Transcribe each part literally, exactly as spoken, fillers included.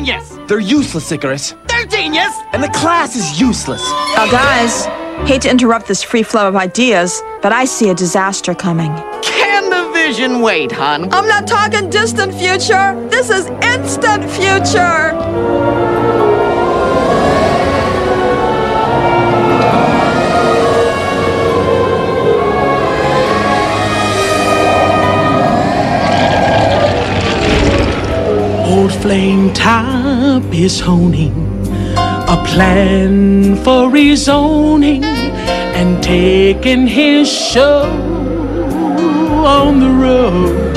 genius! They're useless, Icarus. They're genius! And the class is useless. Now, guys, hate to interrupt this free flow of ideas, but I see a disaster coming. Can the vision wait, hon? I'm not talking distant future. This is instant future. Old Flame Top is honing a plan for rezoning and taking his show on the road.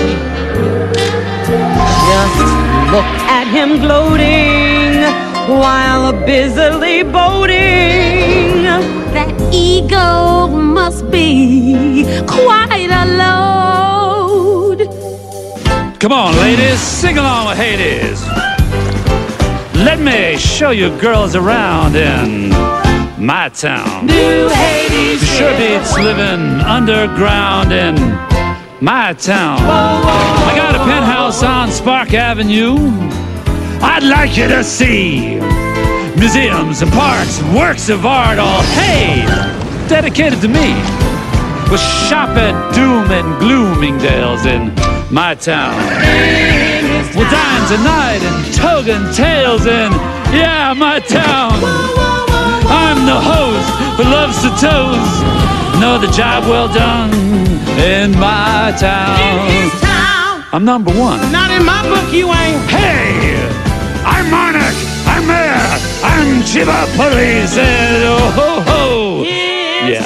Just look at him gloating while busily boating. That ego must be quite a load. Come on, ladies, sing along with Hades. Let me show you girls around in my town. New Hades Sure beats living underground in my town. I got a penthouse on Spark Avenue. I'd like you to see museums and parks and works of art, all, hey, dedicated to me. We'll shop at Doom and Gloomingdale's in my town. We'll dine tonight in Toga and Tails in, yeah, my town. I'm the host who loves to toast. Know the job well done in my town. I'm number one. Not in my book, you ain't. Hey, I'm Monarch. I'm Mayor. I'm Chiba Police. And oh ho ho. Yeah.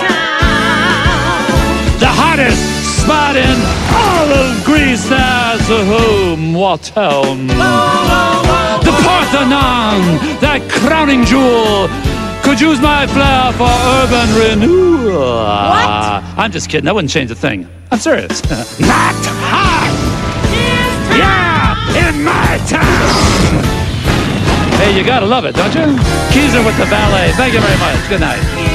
The hottest spot in all of Greece. That's a home, what home. The Parthenon, that crowning jewel, could use my flair for urban renewal. What? I'm just kidding. I wouldn't change a thing. I'm serious. Not hot. Yeah, in my town. Hey, you gotta love it, don't you? Keezer with the ballet. Thank you very much. Good night.